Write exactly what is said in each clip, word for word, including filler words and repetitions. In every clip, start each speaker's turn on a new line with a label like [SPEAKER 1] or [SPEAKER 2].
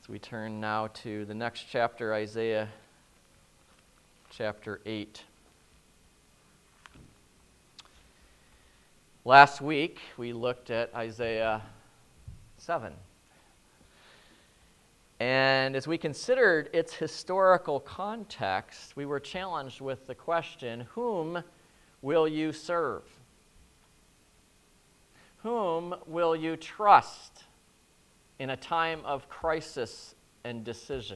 [SPEAKER 1] So we turn now to the next chapter, Isaiah chapter eight. Last week, we looked at Isaiah seven. And as we considered its historical context, we were challenged with the question, whom will you serve? Whom will you trust in a time of crisis and decision?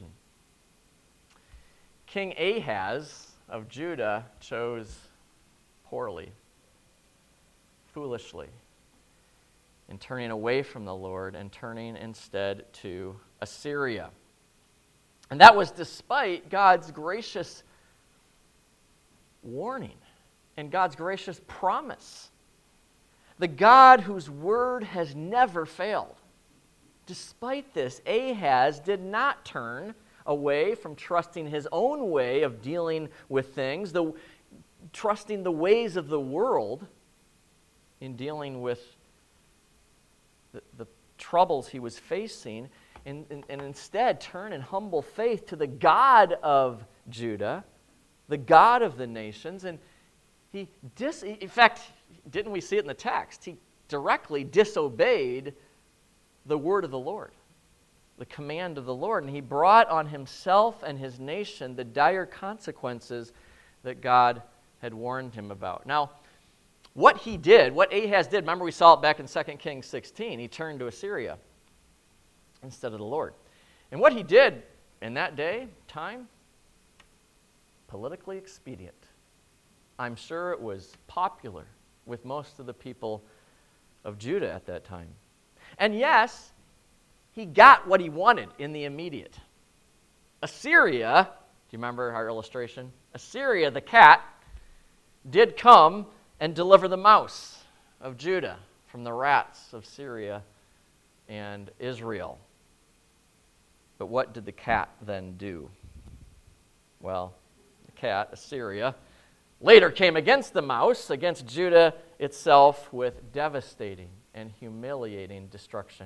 [SPEAKER 1] King Ahaz of Judah chose poorly, foolishly, in turning away from the Lord and turning instead to Assyria. And that was despite God's gracious warning and God's gracious promise. The God whose word has never failed. Despite this, Ahaz did not turn away from trusting his own way of dealing with things, the, trusting the ways of the world in dealing with the, the troubles he was facing, and, and, and instead turn in humble faith to the God of Judah, the God of the nations. And he, dis, in fact, didn't we see it in the text? He directly disobeyed the word of the Lord, the command of the Lord, and he brought on himself and his nation the dire consequences that God had warned him about. Now, what he did, what Ahaz did, remember we saw it back in Second Kings sixteen, he turned to Assyria instead of the Lord. And what he did in that day, time, politically expedient. I'm sure it was popular with most of the people of Judah at that time. And yes, he got what he wanted in the immediate. Assyria, do you remember our illustration? Assyria, the cat, did come and deliver the mouse of Judah from the rats of Syria and Israel. But what did the cat then do? Well, the cat, Assyria, later came against the mouse, against Judah itself, with devastating and humiliating destruction,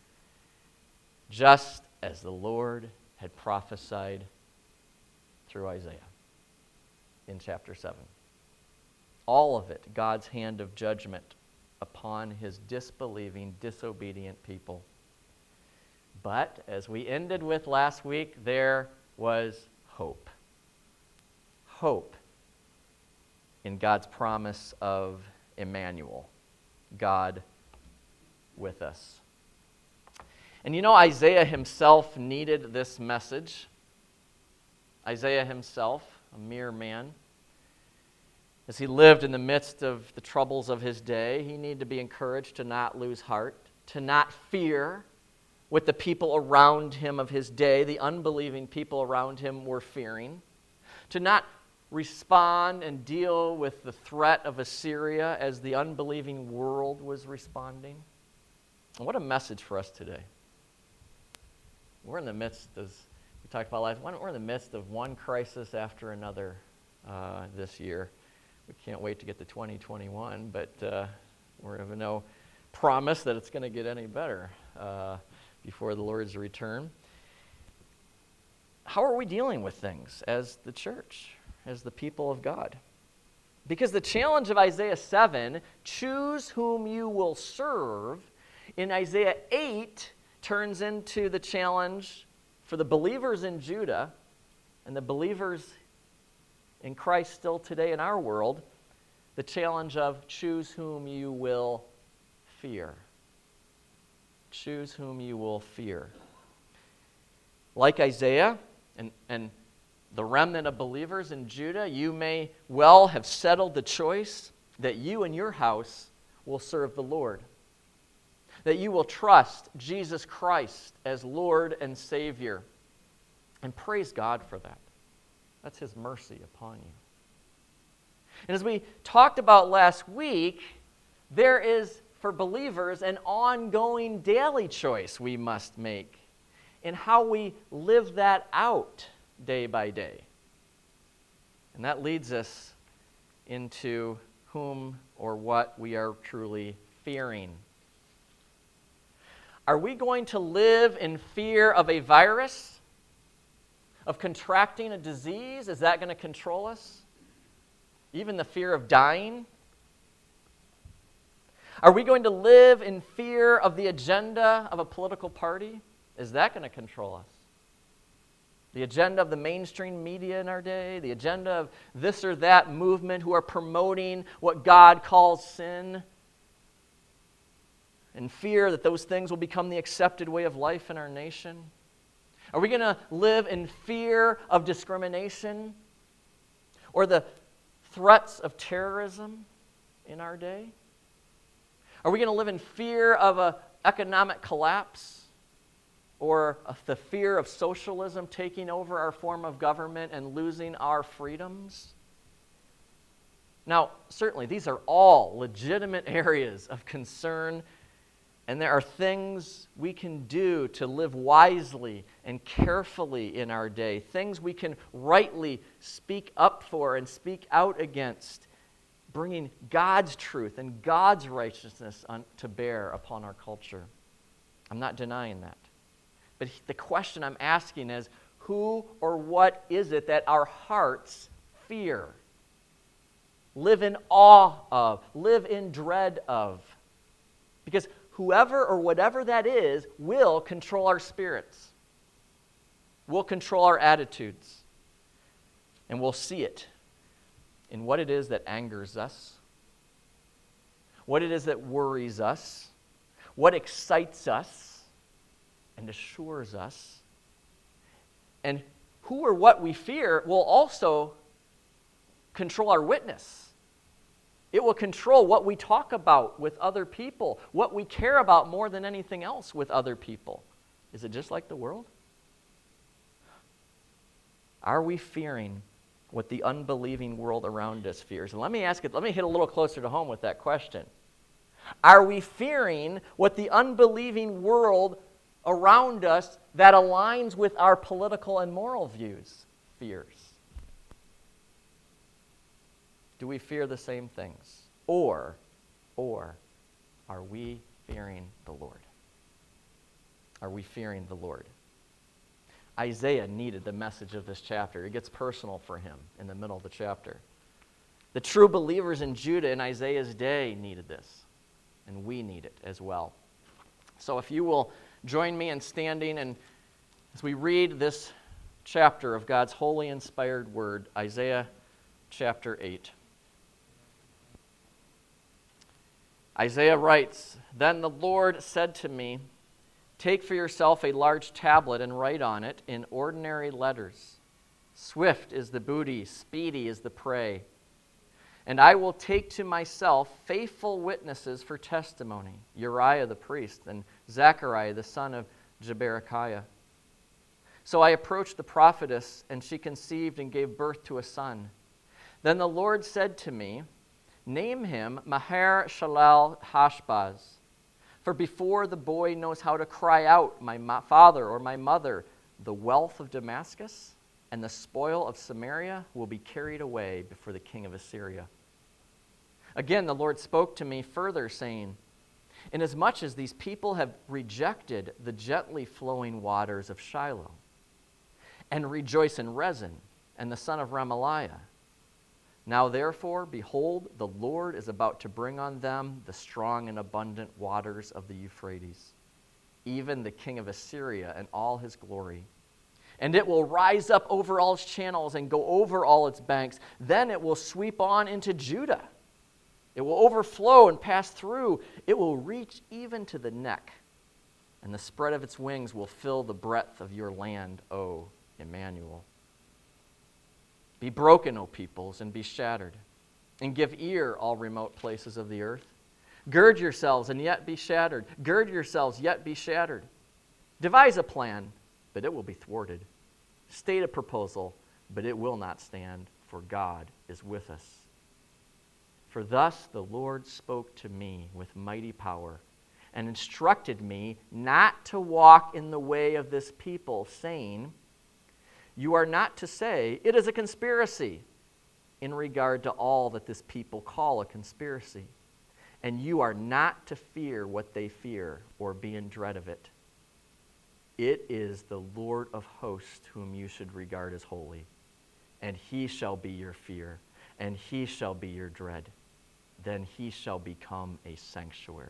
[SPEAKER 1] just as the Lord had prophesied through Isaiah in chapter seven. All of it, God's hand of judgment upon his disbelieving, disobedient people. But, as we ended with last week, there was hope. Hope in God's promise of Emmanuel, God with us. And you know, Isaiah himself needed this message. Isaiah himself, a mere man, as he lived in the midst of the troubles of his day, he needed to be encouraged to not lose heart, to not fear what the people around him of his day, the unbelieving people around him, were fearing, to not respond and deal with the threat of Assyria as the unbelieving world was responding. And what a message for us today. We're in the midst, as we talked about life, we're in the midst of one crisis after another uh, this year. We can't wait to get to twenty twenty-one, but uh, we're having no promise that it's going to get any better uh, before the Lord's return. How are we dealing with things as the church, as the people of God? Because the challenge of Isaiah seven, choose whom you will serve, in Isaiah eight turns into the challenge for the believers in Judah and the believers in Christ still today in our world, the challenge of choose whom you will fear. Choose whom you will fear. Like Isaiah and, and the remnant of believers in Judah, you may well have settled the choice that you and your house will serve the Lord. That you will trust Jesus Christ as Lord and Savior. And praise God for that. That's his mercy upon you. And as we talked about last week, there is, for believers, an ongoing daily choice we must make in how we live that out day by day. And that leads us into whom or what we are truly fearing. Are we going to live in fear of a virus? Of contracting a disease? Is that going to control us? Even the fear of dying? Are we going to live in fear of the agenda of a political party? Is that going to control us? The agenda of the mainstream media in our day, the agenda of this or that movement who are promoting what God calls sin, and fear that those things will become the accepted way of life in our nation? Are we going to live in fear of discrimination or the threats of terrorism in our day? Are we going to live in fear of an economic collapse or the fear of socialism taking over our form of government and losing our freedoms? Now, certainly, these are all legitimate areas of concern, and there are things we can do to live wisely and carefully in our day, things we can rightly speak up for and speak out against, bringing God's truth and God's righteousness on, to bear upon our culture. I'm not denying that. But the question I'm asking is, who or what is it that our hearts fear, live in awe of, live in dread of? Because whoever or whatever that is will control our spirits, will control our attitudes, and we'll see it in what it is that angers us, what it is that worries us, what excites us and assures us. And who or what we fear will also control our witness. It will control what we talk about with other people, what we care about more than anything else with other people. Is it just like the world? Are we fearing what the unbelieving world around us fears? And let me ask it, let me hit a little closer to home with that question. Are we fearing what the unbelieving world around us that aligns with our political and moral views fears? Do we fear the same things? Or, or are we fearing the Lord? Are we fearing the Lord? Isaiah needed the message of this chapter. It gets personal for him in the middle of the chapter. The true believers in Judah in Isaiah's day needed this, and we need it as well. So if you will join me in standing, and as we read this chapter of God's holy inspired word, Isaiah chapter eight. Isaiah writes, "Then the Lord said to me, take for yourself a large tablet and write on it in ordinary letters. Swift is the booty, speedy is the prey. And I will take to myself faithful witnesses for testimony, Uriah the priest and Zechariah the son of Jeberechiah. So I approached the prophetess, and she conceived and gave birth to a son. Then the Lord said to me, name him Maher-shalal-Hashbaz. For before the boy knows how to cry out, my ma- father or my mother, the wealth of Damascus and the spoil of Samaria will be carried away before the king of Assyria." Again, the Lord spoke to me further, saying, "Inasmuch as these people have rejected the gently flowing waters of Shiloh, and rejoice in Rezin and the son of Remaliah, now therefore, behold, the Lord is about to bring on them the strong and abundant waters of the Euphrates, even the king of Assyria and all his glory. And it will rise up over all its channels and go over all its banks. Then it will sweep on into Judah. It will overflow and pass through. It will reach even to the neck, and the spread of its wings will fill the breadth of your land, O Emmanuel. Be broken, O peoples, and be shattered, and give ear, all remote places of the earth. Gird yourselves, and yet be shattered. Gird yourselves, yet be shattered. Devise a plan, but it will be thwarted. State a proposal, but it will not stand, for God is with us. For thus the Lord spoke to me with mighty power, and instructed me not to walk in the way of this people, saying, you are not to say, it is a conspiracy, in regard to all that this people call a conspiracy. and you are not to fear what they fear or be in dread of it. It is the Lord of hosts whom you should regard as holy, and he shall be your fear, and he shall be your dread. Then he shall become a sanctuary.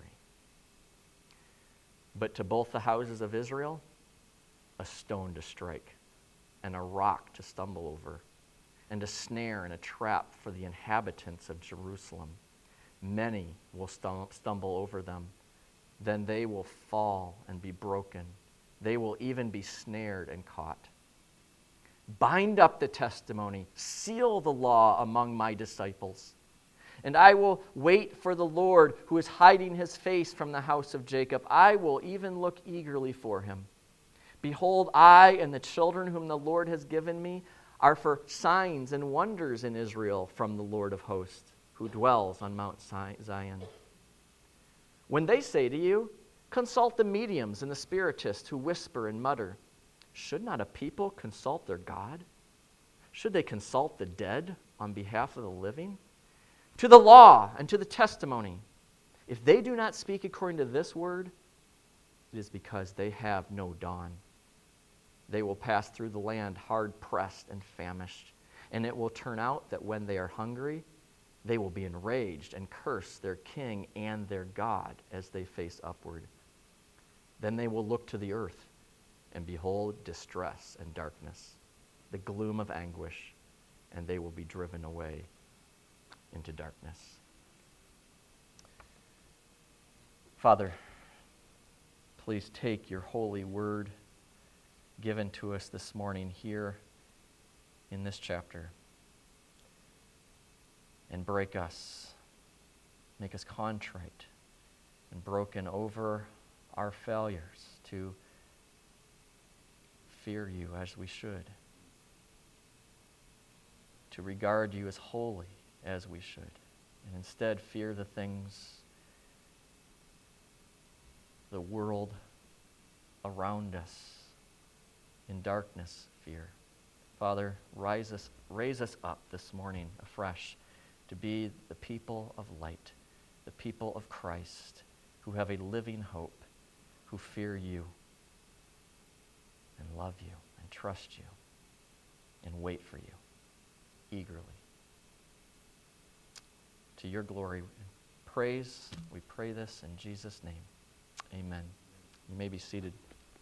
[SPEAKER 1] But to both the houses of Israel, a stone to strike, and a rock to stumble over, and a snare and a trap for the inhabitants of Jerusalem. Many will stumble over them. Then they will fall and be broken. They will even be snared and caught. Bind up the testimony, seal the law among my disciples. And I will wait for the Lord, who is hiding his face from the house of Jacob. I will even look eagerly for him. Behold, I and the children whom the Lord has given me are for signs and wonders in Israel from the Lord of hosts, who dwells on Mount Zion. When they say to you, consult the mediums and the spiritists who whisper and mutter, should not a people consult their God? Should they consult the dead on behalf of the living? To the law and to the testimony. If they do not speak according to this word, it is because they have no dawn. They will pass through the land hard-pressed and famished, and it will turn out that when they are hungry, they will be enraged and curse their king and their God as they face upward. Then they will look to the earth and behold distress and darkness, the gloom of anguish, and they will be driven away into darkness. Father, please take your holy word given to us this morning here in this chapter and break us, make us contrite and broken over our failures to fear you as we should, to regard you as holy as we should, and instead fear the things, the world around us in darkness fear. Father, rise us, raise us up this morning afresh to be the people of light, the people of Christ, who have a living hope, who fear you and love you and trust you and wait for you eagerly. To your glory and praise, we pray this in Jesus' name. Amen. You may be seated.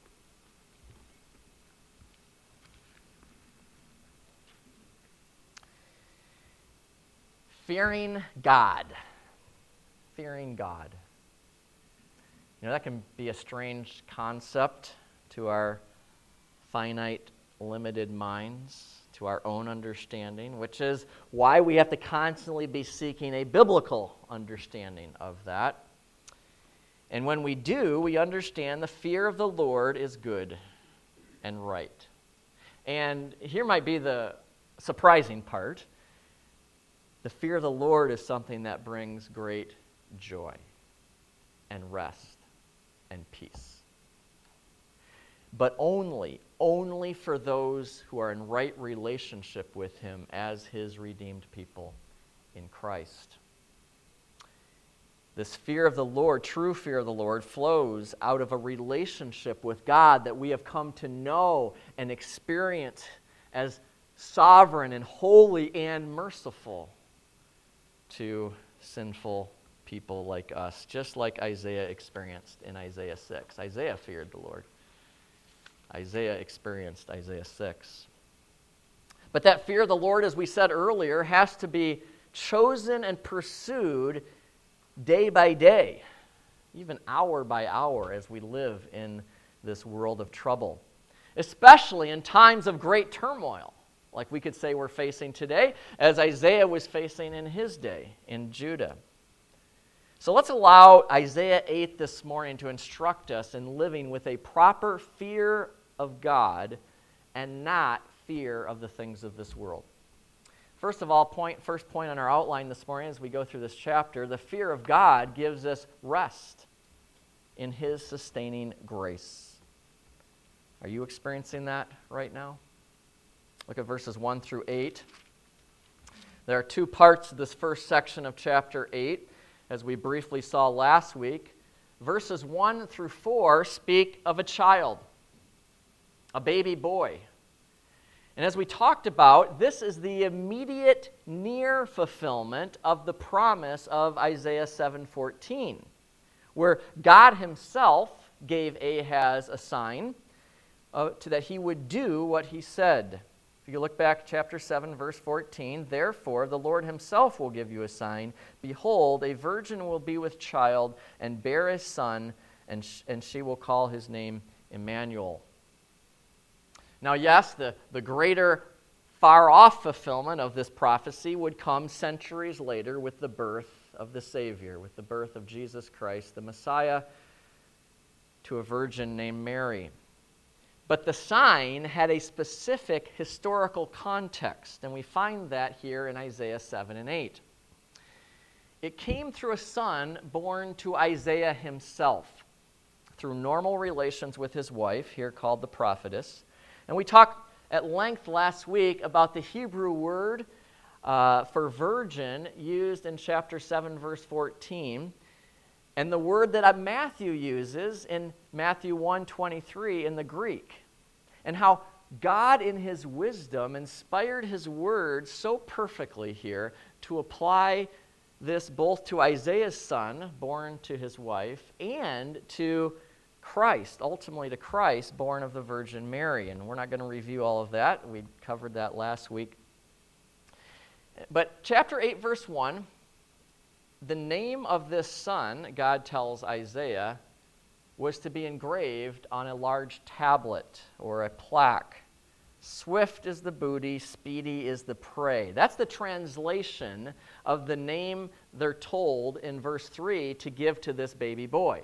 [SPEAKER 1] Fearing God. Fearing God. You know, that can be a strange concept to our finite, limited minds, to our own understanding, which is why we have to constantly be seeking a biblical understanding of that. And when we do, we understand the fear of the Lord is good and right. And here might be the surprising part. The fear of the Lord is something that brings great joy and rest and peace. But only, only for those who are in right relationship with him as his redeemed people in Christ. This fear of the Lord, true fear of the Lord, flows out of a relationship with God that we have come to know and experience as sovereign and holy and merciful to sinful people like us, just like Isaiah experienced in Isaiah six. Isaiah feared the Lord. Isaiah experienced Isaiah six. But that fear of the Lord, as we said earlier, has to be chosen and pursued day by day, even hour by hour, as we live in this world of trouble, especially in times of great turmoil, like we could say we're facing today, as Isaiah was facing in his day in Judah. So let's allow Isaiah eight this morning to instruct us in living with a proper fear of God and not fear of the things of this world. First of all, point, first point on our outline this morning as we go through this chapter, the fear of God gives us rest in his sustaining grace. Are you experiencing that right now? Look at verses one through eight. There are two parts of this first section of chapter eight. as we briefly saw last week, verses one through four speak of a child, a baby boy. And as we talked about, this is the immediate near fulfillment of the promise of Isaiah seven fourteen, where God himself gave Ahaz a sign uh, to that he would do what he said. If you look back to chapter seven, verse fourteen, therefore the Lord himself will give you a sign. Behold, a virgin will be with child and bear a son, and, sh- and she will call his name Emmanuel. Now, yes, the, the greater, far-off fulfillment of this prophecy would come centuries later with the birth of the Savior, with the birth of Jesus Christ, the Messiah, to a virgin named Mary. But the sign had a specific historical context, and we find that here in Isaiah seven and eight. It came through a son born to Isaiah himself, through normal relations with his wife, here called the prophetess. And we talked at length last week about the Hebrew word uh, for virgin used in chapter seven, verse fourteen, and the word that Matthew uses in Matthew one twenty-three in the Greek, and how God in his wisdom inspired his word so perfectly here to apply this both to Isaiah's son, born to his wife, and to Christ, ultimately to Christ, born of the Virgin Mary. And we're not going to review all of that. We covered that last week. But chapter eight, verse one, the name of this son, God tells Isaiah, was to be engraved on a large tablet or a plaque. Swift is the booty, speedy is the prey. That's the translation of the name they're told in verse three to give to this baby boy.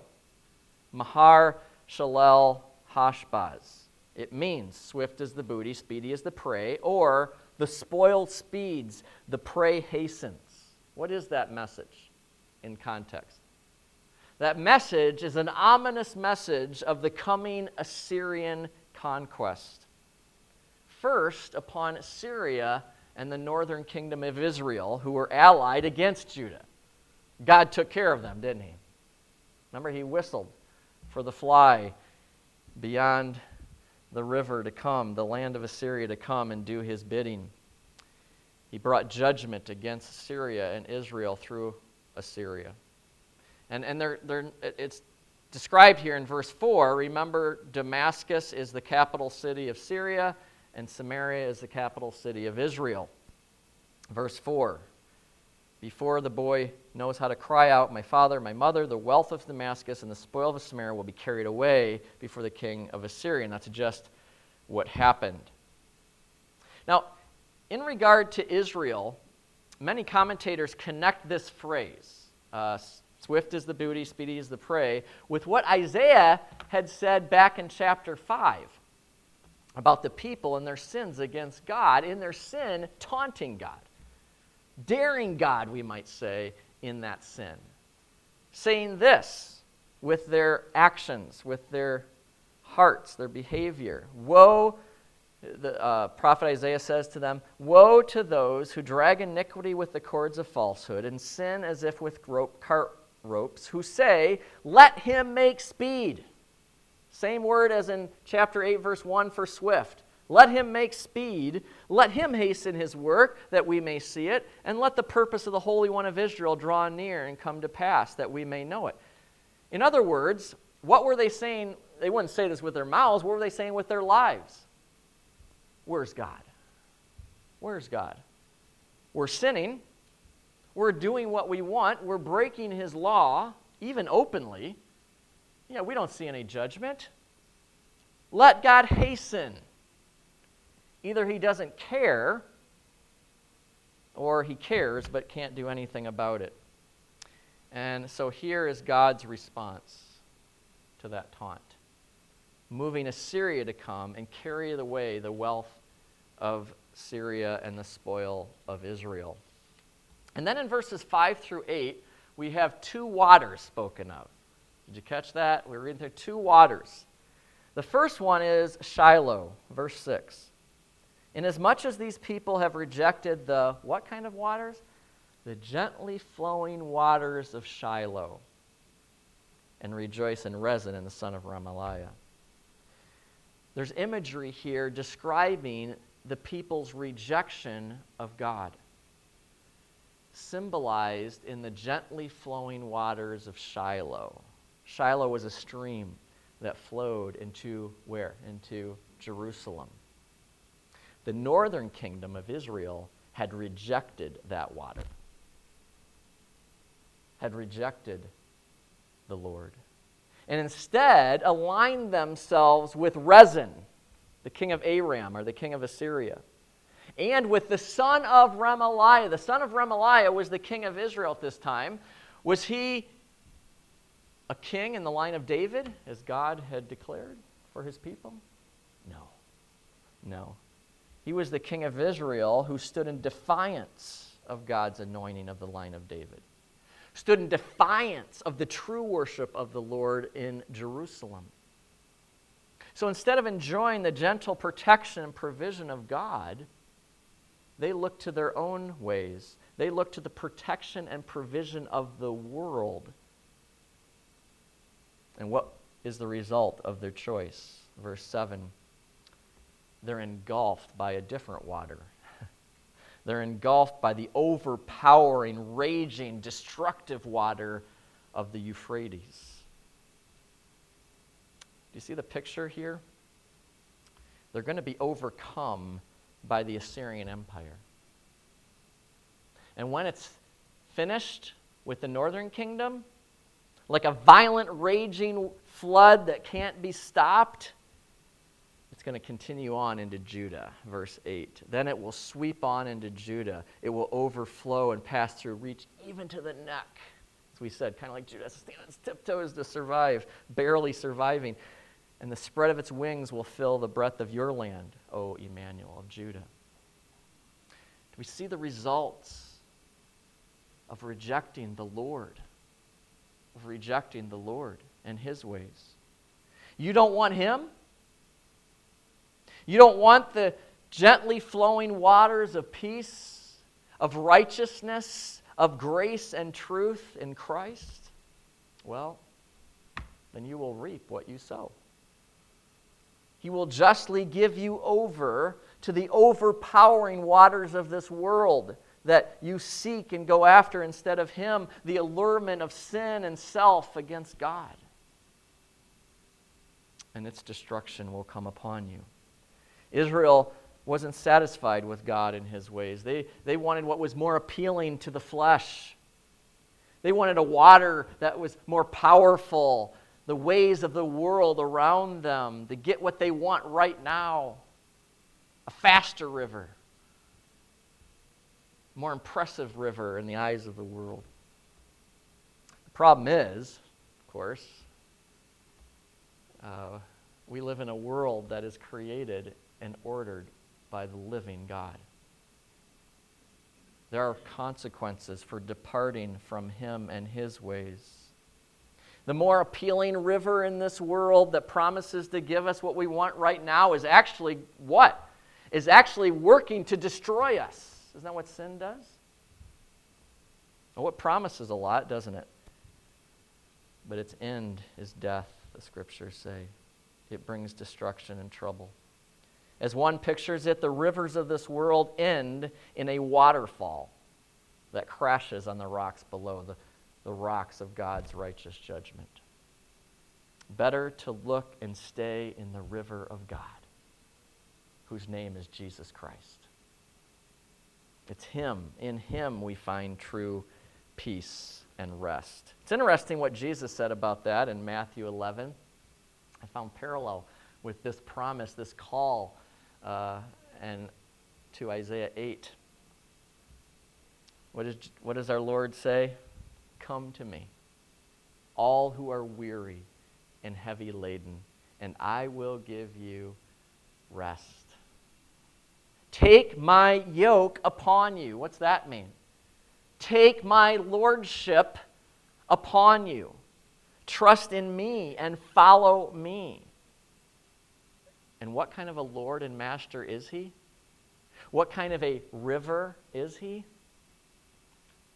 [SPEAKER 1] Mahar Shalel Hashbaz. It means swift is the booty, speedy is the prey, or the spoil speeds, the prey hastens. What is that message in context? That message is an ominous message of the coming Assyrian conquest. First, upon Syria and the northern kingdom of Israel, who were allied against Judah. God took care of them, didn't he? Remember, he whistled for the fly beyond the river to come, the land of Assyria to come and do his bidding. He brought judgment against Syria and Israel through Assyria. And, and they're, they're, it's described here in verse four. Remember, Damascus is the capital city of Syria, and Samaria is the capital city of Israel. Verse four. Before the boy knows how to cry out, my father, my mother, the wealth of Damascus and the spoil of Samaria will be carried away before the king of Assyria. And that's just what happened. Now, in regard to Israel, many commentators connect this phrase, uh, swift is the booty, speedy is the prey, with what Isaiah had said back in chapter five about the people and their sins against God, in their sin taunting God. Daring God, we might say, in that sin. Saying this with their actions, with their hearts, their behavior. Woe, the uh, prophet Isaiah says to them, woe to those who drag iniquity with the cords of falsehood and sin as if with rope, cart ropes, who say, let him make speed. Same word as in chapter eight, verse one for swift. Let him make speed, let him hasten his work, that we may see it, and let the purpose of the Holy One of Israel draw near and come to pass, that we may know it. In other words, what were they saying? They wouldn't say this with their mouths. What were they saying with their lives? Where's God? Where's God? We're sinning. We're doing what we want. We're breaking his law, even openly. Yeah, we don't see any judgment. Let God hasten. Either he doesn't care, or he cares but can't do anything about it. And so here is God's response to that taunt. Moving Assyria to come and carry away the wealth of Syria and the spoil of Israel. And then in verses five through eight, we have two waters spoken of. Did you catch that? We're reading through two waters. The first one is Shiloh, verse six. Inasmuch as these people have rejected the, what kind of waters? the gently flowing waters of Shiloh, and rejoice in Rezin and the son of Remaliah. There's imagery here describing the people's rejection of God, symbolized in the gently flowing waters of Shiloh. Shiloh was a stream that flowed into where? Into Jerusalem. The northern kingdom of Israel had rejected that water, had rejected the Lord, and instead aligned themselves with Rezin, the king of Aram, or the king of Assyria, and with the son of Remaliah. The son of Remaliah was the king of Israel at this time. Was he a king in the line of David, as God had declared for his people? No. No. He was the king of Israel who stood in defiance of God's anointing of the line of David, stood in defiance of the true worship of the Lord in Jerusalem. So instead of enjoying the gentle protection and provision of God, they looked to their own ways. They looked to the protection and provision of the world. And what is the result of their choice? Verse seven, they're engulfed by a different water. They're engulfed by the overpowering, raging, destructive water of the Euphrates. Do you see the picture here? They're going to be overcome by the Assyrian Empire. And when it's finished with the northern kingdom, like a violent, raging flood that can't be stopped, it's going to continue on into Judah, verse eight. Then it will sweep on into Judah. It will overflow and pass through, reach even to the neck. As we said, kind of like Judah, standing on its tiptoes to survive, barely surviving. And the spread of its wings will fill the breadth of your land, O Emmanuel of Judah. Do we see the results of rejecting the Lord? Of rejecting the Lord and his ways. You don't want him? You don't want the gently flowing waters of peace, of righteousness, of grace and truth in Christ? Well, then you will reap what you sow. He will justly give you over to the overpowering waters of this world that you seek and go after instead of him, the allurement of sin and self against God. And its destruction will come upon you. Israel wasn't satisfied with God and his ways. They, they wanted what was more appealing to the flesh. They wanted a water that was more powerful, the ways of the world around them, to get what they want right now. A faster river. More impressive river in the eyes of the world. The problem is, of course, uh, we live in a world that is created and ordered by the living God. There are consequences for departing from him and his ways. The more appealing river in this world that promises to give us what we want right now is actually what? Is actually working to destroy us. Isn't that what sin does? Well, it promises a lot, doesn't it? But its end is death, the scriptures say. It brings destruction and trouble. As one pictures it, the rivers of this world end in a waterfall that crashes on the rocks below, the, the rocks of God's righteous judgment. Better to look and stay in the river of God, whose name is Jesus Christ. It's him. In him we find true peace and rest. It's interesting what Jesus said about that in Matthew eleven. I found parallel with this promise, this call, uh, and to Isaiah eight. What, is, what does our Lord say? Come to me, all who are weary and heavy laden, and I will give you rest. Take my yoke upon you. What's that mean? Take my lordship upon you. Trust in me and follow me. And what kind of a Lord and Master is he? What kind of a river is he?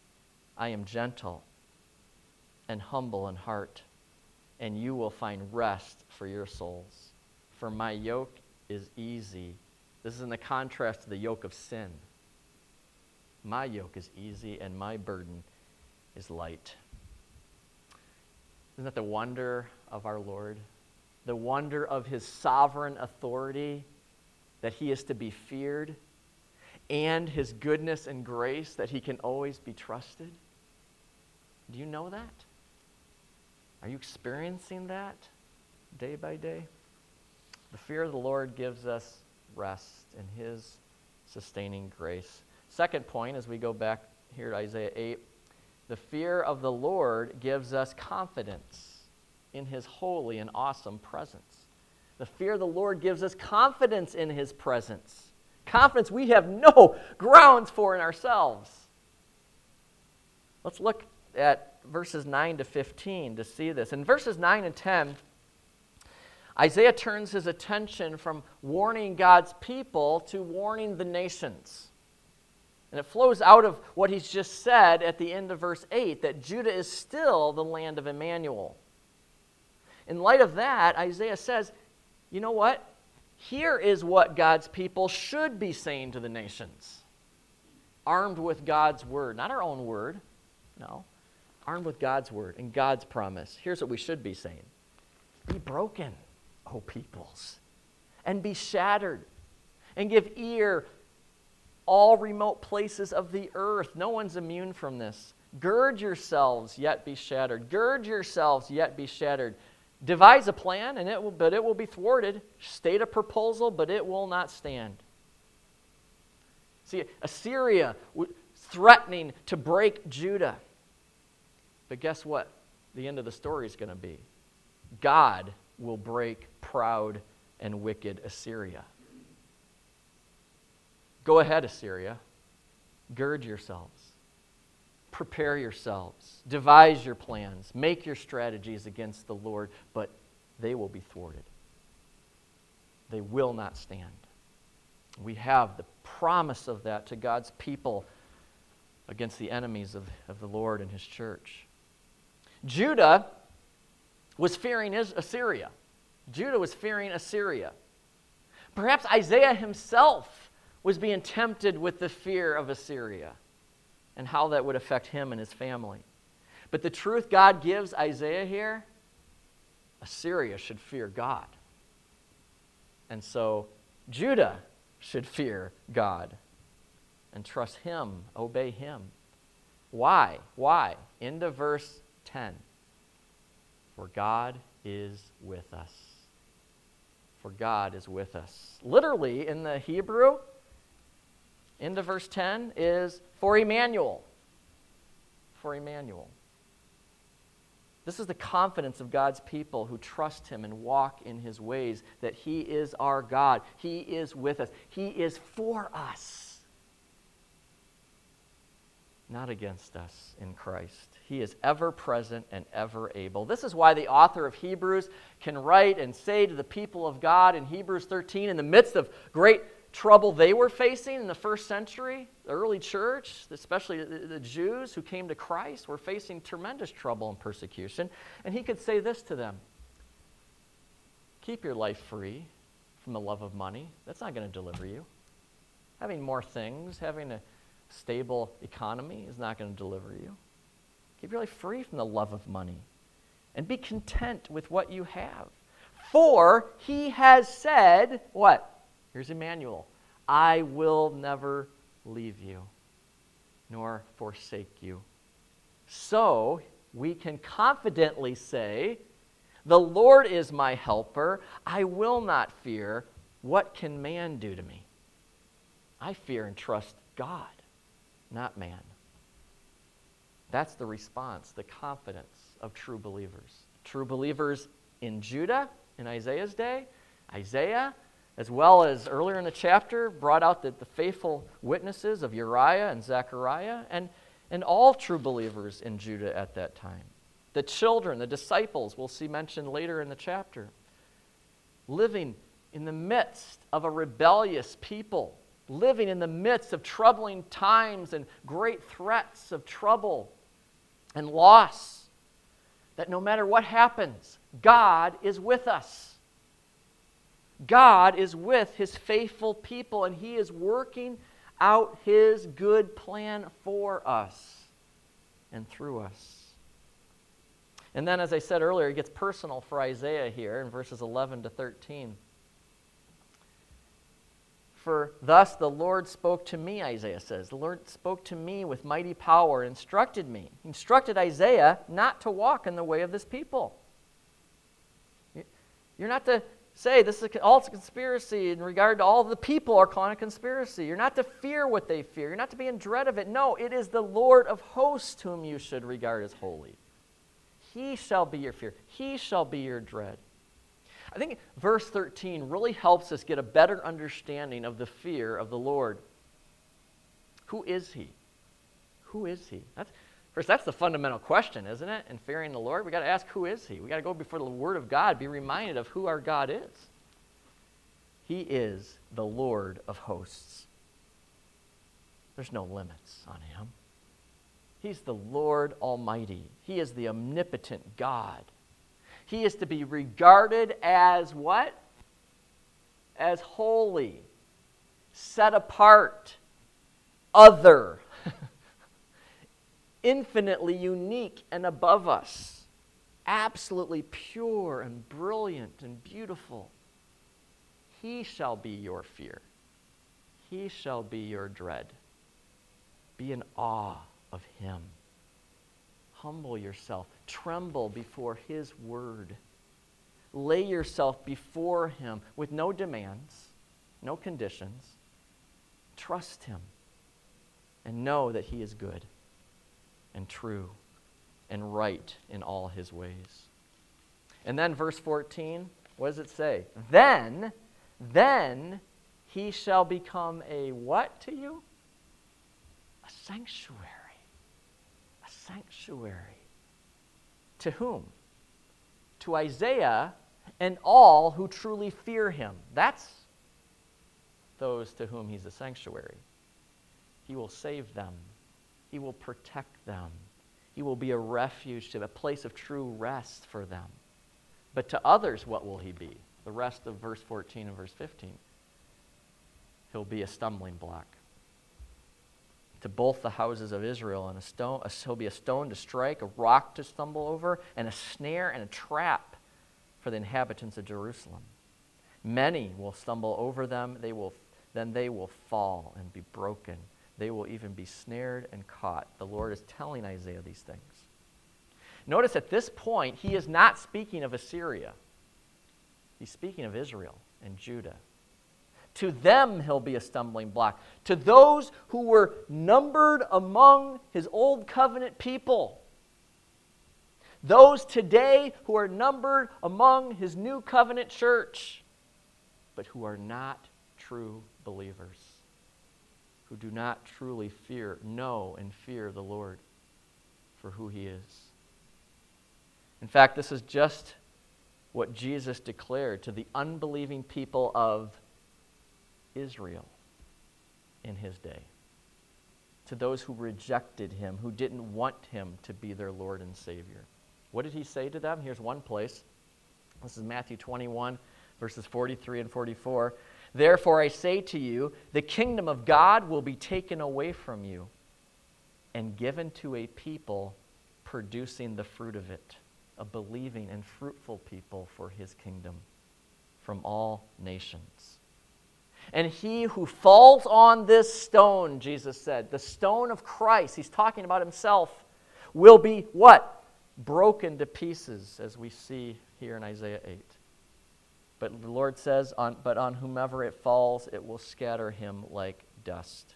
[SPEAKER 1] I am gentle and humble in heart, and you will find rest for your souls. For my yoke is easy. This is in the contrast to the yoke of sin. My yoke is easy and my burden is light. Isn't that the wonder of our Lord? The wonder of his sovereign authority, that he is to be feared, and his goodness and grace, that he can always be trusted. Do you know that? Are you experiencing that day by day? The fear of the Lord gives us rest in his sustaining grace. Second point, as we go back here to Isaiah eight, the fear of the Lord gives us confidence in his holy and awesome presence. The fear of the Lord gives us confidence in his presence. Confidence we have no grounds for in ourselves. Let's look at verses nine to fifteen to see this. In verses nine and ten, Isaiah turns his attention from warning God's people to warning the nations. And it flows out of what he's just said at the end of verse eight, that Judah is still the land of Emmanuel. In light of that, Isaiah says, you know what? Here is what God's people should be saying to the nations. Armed with God's word. Not our own word, no. Armed with God's word and God's promise. Here's what we should be saying. Be broken, O peoples, and be shattered, and give ear, all remote places of the earth. No one's immune from this. Gird yourselves, yet be shattered. Gird yourselves, yet be shattered. Devise a plan, and it will, but it will be thwarted. State a proposal, but it will not stand. See, Assyria threatening to break Judah. But guess what? The end of the story is going to be God will break proud and wicked Assyria. Go ahead, Assyria. Gird yourselves. Prepare yourselves. Devise your plans. Make your strategies against the Lord, but they will be thwarted. They will not stand. We have the promise of that to God's people against the enemies of, of the Lord and his church. Judah was fearing Assyria. Judah was fearing Assyria. Perhaps Isaiah himself was being tempted with the fear of Assyria and how that would affect him and his family. But the truth God gives Isaiah here, Assyria should fear God. And so Judah should fear God and trust him, obey him. Why? Why? Into verse ten. For God is with us. For God is with us. Literally, in the Hebrew, into verse ten is for Emmanuel. For Emmanuel. This is the confidence of God's people who trust him and walk in his ways, that he is our God. He is with us. He is for us, not against us in Christ. He is ever present and ever able. This is why the author of Hebrews can write and say to the people of God in Hebrews thirteen, in the midst of great trouble they were facing in the first century, the early church, especially the Jews who came to Christ, were facing tremendous trouble and persecution. And he could say this to them: keep your life free from the love of money. That's not going to deliver you. Having more things, having a stable economy is not going to deliver you. Keep your life free from the love of money and be content with what you have. For he has said, what? Here's Emmanuel. I will never leave you nor forsake you. So we can confidently say, the Lord is my helper. I will not fear. What can man do to me? I fear and trust God, not man. That's the response, the confidence of true believers. True believers in Judah, in Isaiah's day, Isaiah, as well as earlier in the chapter, brought out the, the faithful witnesses of Uriah and Zechariah, and, and all true believers in Judah at that time. The children, the disciples, we'll see mentioned later in the chapter, living in the midst of a rebellious people, living in the midst of troubling times and great threats of trouble and loss. That no matter what happens, God is with us. God is with His faithful people, and He is working out His good plan for us and through us. And then, as I said earlier, it gets personal for Isaiah here in verses eleven to thirteen. For thus the Lord spoke to me, Isaiah says. The Lord spoke to me with mighty power and instructed me. He instructed Isaiah not to walk in the way of this people. You're not to say this is all a conspiracy in regard to all the people are calling a conspiracy. You're not to fear what they fear. You're not to be in dread of it. No, it is the Lord of hosts whom you should regard as holy. He shall be your fear. He shall be your dread. I think verse thirteen really helps us get a better understanding of the fear of the Lord. Who is He? Who is He? That's, first, that's the fundamental question, isn't it? In fearing the Lord, we've got to ask, who is He? We've got to go before the Word of God, be reminded of who our God is. He is the Lord of hosts. There's no limits on Him. He's the Lord Almighty. He is the omnipotent God. He is to be regarded as what? As holy, set apart, other, infinitely unique and above us, absolutely pure and brilliant and beautiful. He shall be your fear. He shall be your dread. Be in awe of Him. Humble yourself. Tremble before His word. Lay yourself before Him with no demands, no conditions. Trust Him and know that He is good and true and right in all His ways. And then verse fourteen, what does it say? Then, then He shall become a what to you? A sanctuary. Sanctuary. To whom? To Isaiah and all who truly fear Him. That's those to whom He's a sanctuary. He will save them. He will protect them. He will be a refuge to them, a place of true rest for them. But to others, what will He be? The rest of verse fourteen and verse fifteen. He'll be a stumbling block to both the houses of Israel, and a stone, a, he'll be a stone to strike, a rock to stumble over, and a snare and a trap for the inhabitants of Jerusalem. Many will stumble over them, they will, then they will fall and be broken. They will even be snared and caught. The Lord is telling Isaiah these things. Notice at this point, he is not speaking of Assyria. He's speaking of Israel and Judah. To them he'll be a stumbling block. To those who were numbered among His old covenant people. Those today who are numbered among His new covenant church, but who are not true believers. Who do not truly fear, know and fear the Lord for who He is. In fact, this is just what Jesus declared to the unbelieving people of Israel in His day. To those who rejected Him, who didn't want Him to be their Lord and Savior. What did He say to them? Here's one place. This is Matthew twenty-one, verses forty-three and forty-four. Therefore I say to you, the kingdom of God will be taken away from you and given to a people producing the fruit of it, a believing and fruitful people for His kingdom from all nations. And he who falls on this stone, Jesus said, the stone of Christ, He's talking about Himself, will be what? Broken to pieces, as we see here in Isaiah eight. But the Lord says, on, but on whomever it falls, it will scatter him like dust.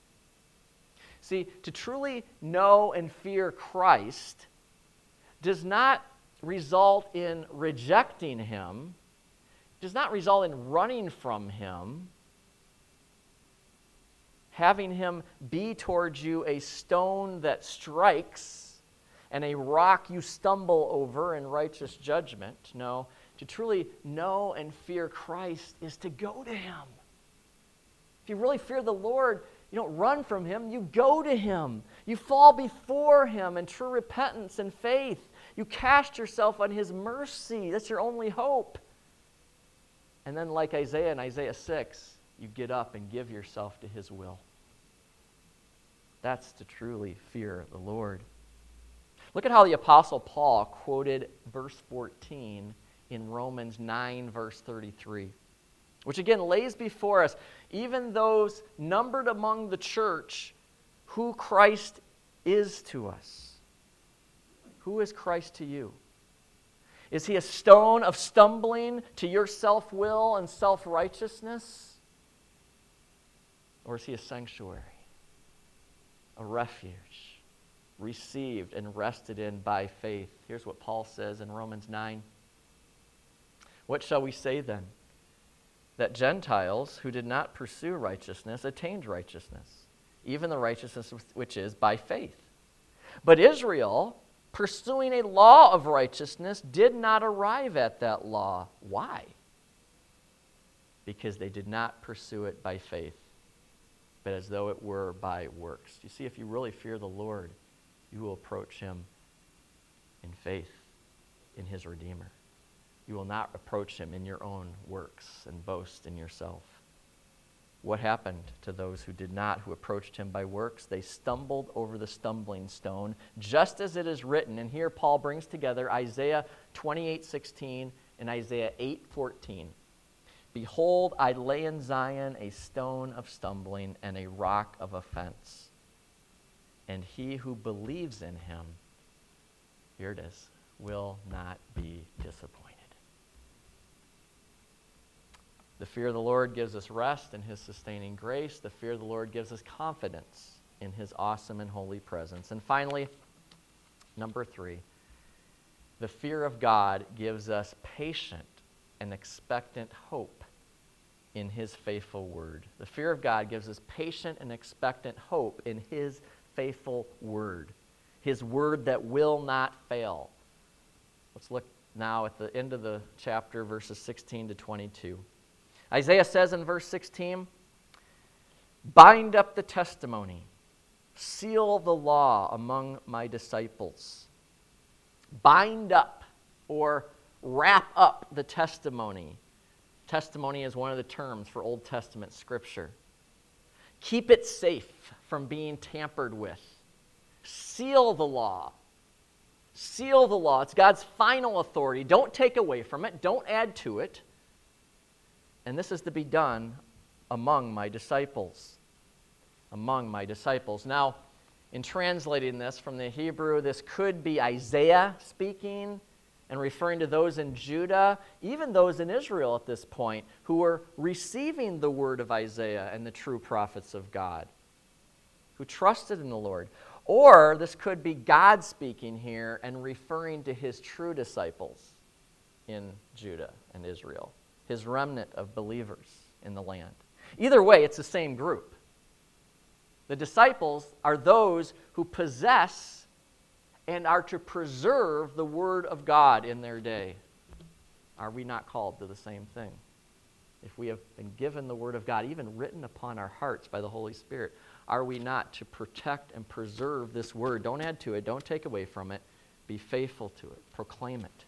[SPEAKER 1] See, to truly know and fear Christ does not result in rejecting Him, does not result in running from Him, having Him be towards you a stone that strikes and a rock you stumble over in righteous judgment. No, to truly know and fear Christ is to go to Him. If you really fear the Lord, You don't run from him, you go to him. You fall before him in true repentance and faith. You cast yourself on his mercy. That's your only hope. And then like Isaiah in Isaiah six, you get up and give yourself to his will. That's to truly fear the Lord. Look at how the Apostle Paul quoted verse fourteen in Romans nine, verse thirty-three, which again lays before us, even those numbered among the church, who Christ is to us. Who is Christ to you? Is he a stone of stumbling to your self-will and self-righteousness? Or is he a sanctuary, a refuge, received and rested in by faith? Here's what Paul says in Romans nine. What shall we say then? That Gentiles who did not pursue righteousness attained righteousness, even the righteousness which is by faith. But Israel, pursuing a law of righteousness, did not arrive at that law. Why? Because they did not pursue it by faith, but as though it were by works. You see, if you really fear the Lord, you will approach him in faith in his Redeemer. You will not approach him in your own works and boast in yourself. What happened to those who did not, who approached him by works? They stumbled over the stumbling stone, just as it is written. And here Paul brings together Isaiah twenty-eight sixteen and Isaiah eight fourteen. Behold, I lay in Zion a stone of stumbling and a rock of offense. And he who believes in him, here it is, will not be disappointed. The fear of the Lord gives us rest in his sustaining grace. The fear of the Lord gives us confidence in his awesome and holy presence. And finally, number three, the fear of God gives us patient and expectant hope in his faithful word. The fear of God gives us patient and expectant hope in his faithful word, his word that will not fail. Let's look now at the end of the chapter, verses sixteen to twenty-two. Isaiah says in verse sixteen, bind up the testimony, seal the law among my disciples. Bind up or wrap up the testimony. Testimony is one of the terms for Old Testament scripture. Keep it safe from being tampered with. Seal the law. Seal the law. It's God's final authority. Don't take away from it. Don't add to it. And this is to be done among my disciples. Among my disciples. Now, in translating this from the Hebrew, this could be Isaiah speaking and referring to those in Judah, even those in Israel at this point, who were receiving the word of Isaiah and the true prophets of God, who trusted in the Lord. Or this could be God speaking here and referring to his true disciples in Judah and Israel, his remnant of believers in the land. Either way, it's the same group. The disciples are those who possess and are to preserve the word of God in their day. Are we not called to the same thing? If we have been given the word of God, even written upon our hearts by the Holy Spirit, are we not to protect and preserve this word? Don't add to it. Don't take away from it. Be faithful to it. Proclaim it.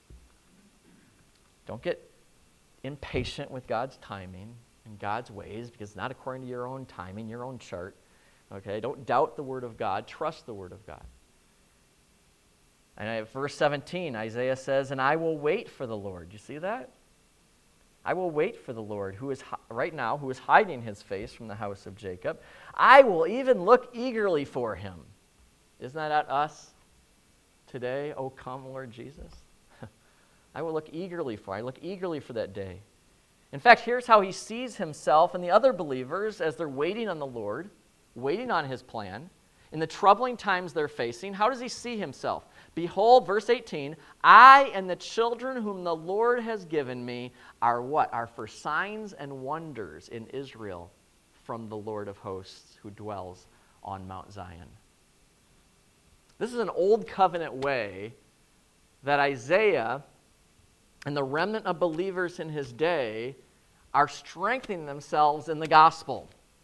[SPEAKER 1] Don't get impatient with God's timing and God's ways, because it's not according to your own timing, your own chart. Okay? Don't doubt the word of God. Trust the word of God. And at verse seventeen, Isaiah says, and I will wait for the Lord. You see that? I will wait for the Lord, who is right now, who is hiding his face from the house of Jacob. I will even look eagerly for him. Isn't that at us today? Oh, come, Lord Jesus. I will look eagerly for. I look eagerly for that day. In fact, here's how he sees himself and the other believers as they're waiting on the Lord, waiting on his plan. In the troubling times they're facing, how does he see himself? Behold, verse eighteen, I and the children whom the Lord has given me are what? Are for signs and wonders in Israel from the Lord of hosts who dwells on Mount Zion. This is an old covenant way that Isaiah and the remnant of believers in his day are strengthening themselves in the gospel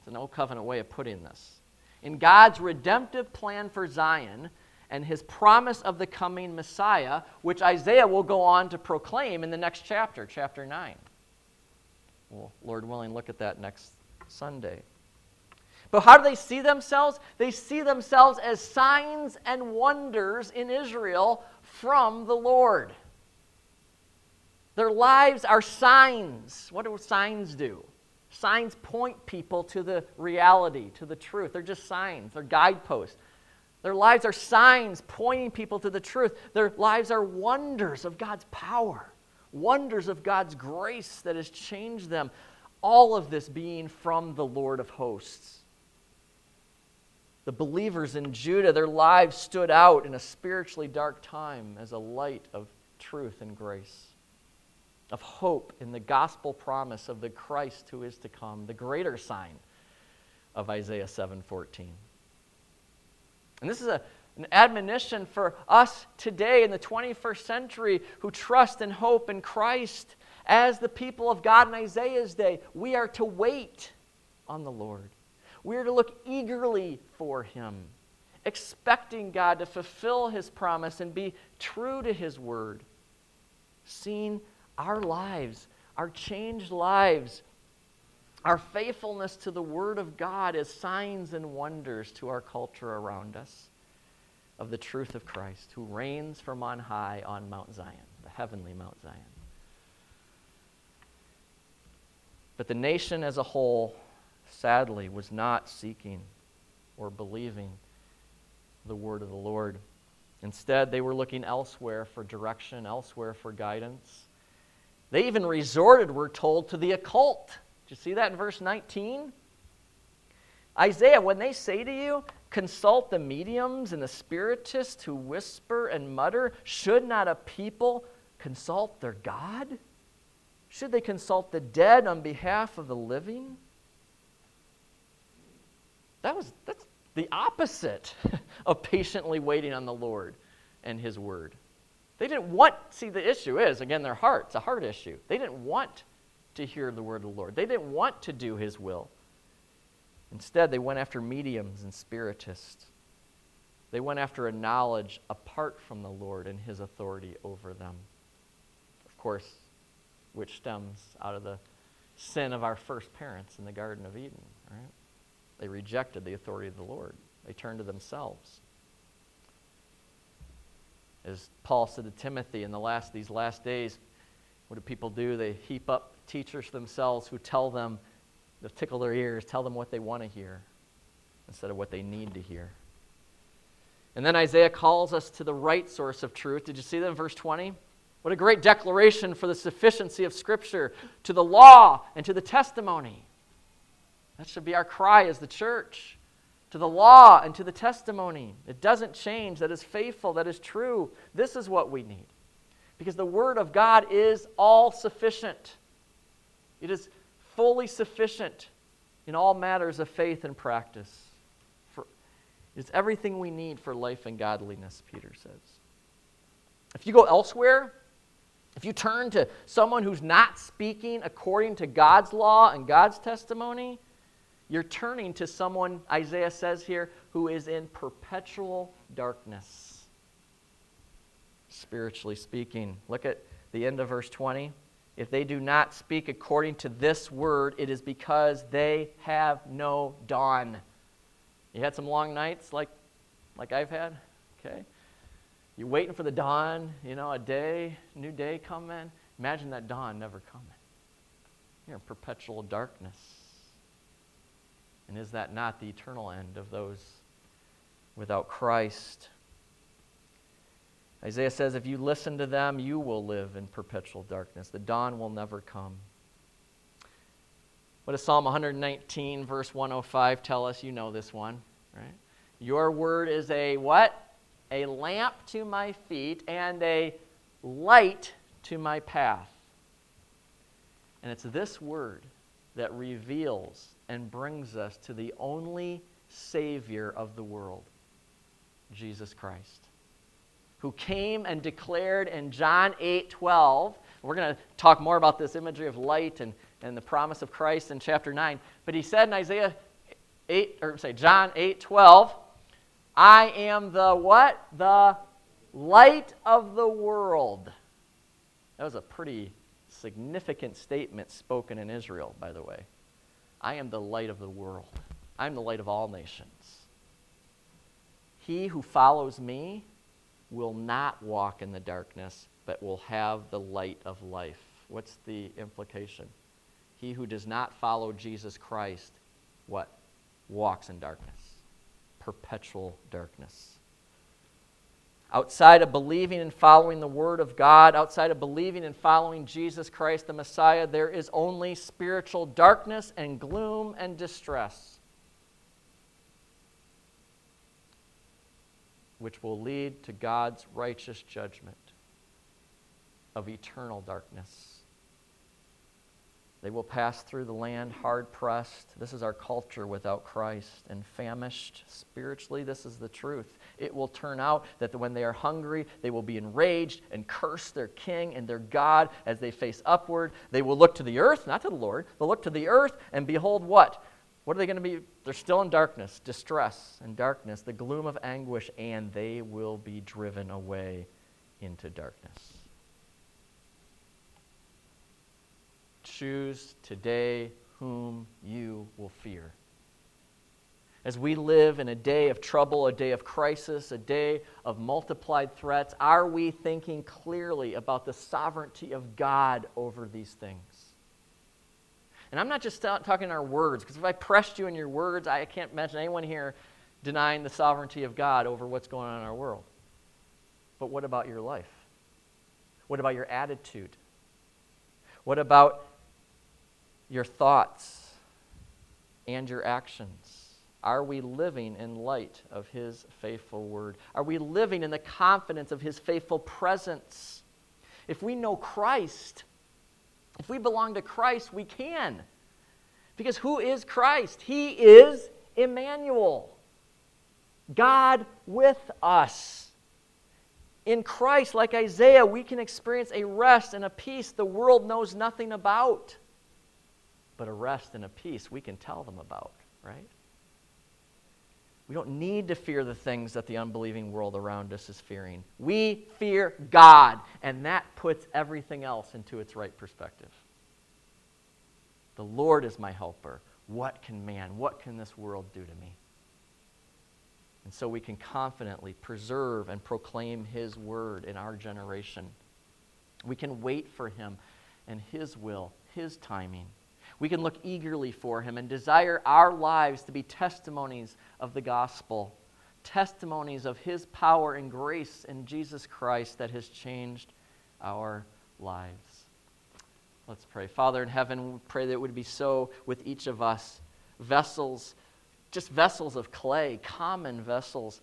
[SPEAKER 1] It's an Old Covenant way of putting this. In God's redemptive plan for Zion and his promise of the coming Messiah, which Isaiah will go on to proclaim in the next chapter, chapter nine. We'll, Lord willing, look at that next Sunday. But how do they see themselves? They see themselves as signs and wonders in Israel from the Lord. Their lives are signs. What do signs do? Signs point people to the reality, to the truth. They're just signs. They're guideposts. Their lives are signs pointing people to the truth. Their lives are wonders of God's power, wonders of God's grace that has changed them. All of this being from the Lord of hosts. The believers in Judah, their lives stood out in a spiritually dark time as a light of truth and grace, of hope in the gospel promise of the Christ who is to come, the greater sign of Isaiah seven fourteen. And this is a, an admonition for us today in the twenty-first century who trust and hope in Christ. As the people of God in Isaiah's day, we are to wait on the Lord. We are to look eagerly for him, expecting God to fulfill his promise and be true to his word, seeing our lives, our changed lives, our faithfulness to the Word of God as signs and wonders to our culture around us of the truth of Christ, who reigns from on high on Mount Zion, the heavenly Mount Zion. But the nation as a whole, sadly, was not seeking or believing the word of the Lord. Instead, they were looking elsewhere for direction, elsewhere for guidance. They even resorted, we're told, to the occult. Did you see that in verse nineteen? Isaiah, when they say to you, consult the mediums and the spiritists who whisper and mutter, should not a people consult their God? Should they consult the dead on behalf of the living? That was that's the opposite of patiently waiting on the Lord and his word. They didn't want, see, the issue is, again, their heart. It's a heart issue. They didn't want to hear the word of the Lord. They didn't want to do his will. Instead, they went after mediums and spiritists. They went after a knowledge apart from the Lord and his authority over them. Of course, which stems out of the sin of our first parents in the Garden of Eden, right? They rejected the authority of the Lord. They turned to themselves. As Paul said to Timothy, in the last these last days, what do people do? They heap up teachers themselves who tell them, they'll tickle their ears, tell them what they want to hear instead of what they need to hear. And then Isaiah calls us to the right source of truth. Did you see that in verse twenty? What a great declaration for the sufficiency of Scripture, to the law and to the testimony. That should be our cry as the church. To the law and to the testimony. It doesn't change. That is faithful. That is true. This is what we need. Because the Word of God is all sufficient. It is fully sufficient in all matters of faith and practice. For, it's everything we need for life and godliness, Peter says. If you go elsewhere, if you turn to someone who's not speaking according to God's law and God's testimony, you're turning to someone, Isaiah says here, who is in perpetual darkness, spiritually speaking. Look at the end of verse twenty. If they do not speak according to this word, it is because they have no dawn. You had some long nights like, like I've had? Okay. You're waiting for the dawn, you know, a day, new day coming. Imagine that dawn never coming. You're in perpetual darkness. And is that not the eternal end of those without Christ? Isaiah says, if you listen to them, you will live in perpetual darkness. The dawn will never come. What does Psalm one nineteen, verse one oh five tell us? You know this one, right? Your word is a what? A lamp to my feet and a light to my path. And it's this word that reveals and brings us to the only Savior of the world, Jesus Christ, who came and declared in John eight twelve. We're going to talk more about this imagery of light and, and the promise of Christ in chapter nine. But he said in Isaiah eight, or say John eight twelve, I am the what? The light of the world. That was a pretty significant statement spoken in Israel, by the way. I am the light of the world. I am the light of all nations. He who follows me will not walk in the darkness, but will have the light of life. What's the implication? He who does not follow Jesus Christ, what? Walks in darkness. Perpetual darkness. Outside of believing and following the Word of God, outside of believing and following Jesus Christ, the Messiah, there is only spiritual darkness and gloom and distress, which will lead to God's righteous judgment of eternal darkness. They will pass through the land hard-pressed. This is our culture without Christ, and famished spiritually. This is the truth. It will turn out that when they are hungry, they will be enraged and curse their king and their God as they face upward. They will look to the earth, not to the Lord. They'll look to the earth and behold what? What are they going to be? They're still in darkness, distress and darkness, the gloom of anguish, and they will be driven away into darkness. Choose today whom you will fear. As we live in a day of trouble, a day of crisis, a day of multiplied threats, are we thinking clearly about the sovereignty of God over these things? And I'm not just talking our words, because if I pressed you in your words, I can't imagine anyone here denying the sovereignty of God over what's going on in our world. But what about your life? What about your attitude? What about your thoughts and your actions? Are we living in light of His faithful word? Are we living in the confidence of His faithful presence? If we know Christ, if we belong to Christ, we can. Because who is Christ? He is Emmanuel, God with us. In Christ, like Isaiah, we can experience a rest and a peace the world knows nothing about. But a rest and a peace we can tell them about, right? We don't need to fear the things that the unbelieving world around us is fearing. We fear God, and that puts everything else into its right perspective. The Lord is my helper. What can man, what can this world do to me? And so we can confidently preserve and proclaim His word in our generation. We can wait for Him and His will, His timing. We can look eagerly for Him and desire our lives to be testimonies of the gospel, testimonies of His power and grace in Jesus Christ that has changed our lives. Let's pray. Father in heaven, we pray that it would be so with each of us, vessels, just vessels of clay, common vessels,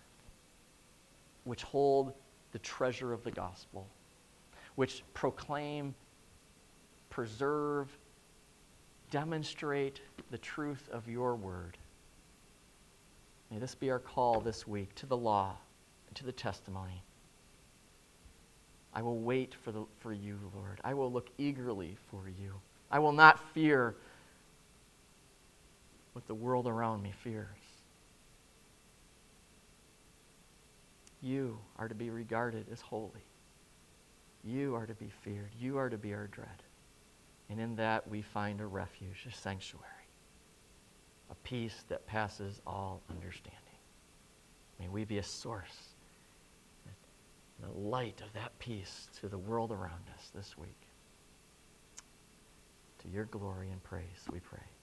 [SPEAKER 1] which hold the treasure of the gospel, which proclaim, preserve, demonstrate the truth of your word. May this be our call this week to the law and to the testimony. I will wait for, the, for you, Lord. I will look eagerly for you. I will not fear what the world around me fears. You are to be regarded as holy. You are to be feared. You are to be our dread. And in that we find a refuge, a sanctuary, a peace that passes all understanding. May we be a source, the light of that peace to the world around us this week. To your glory and praise we pray.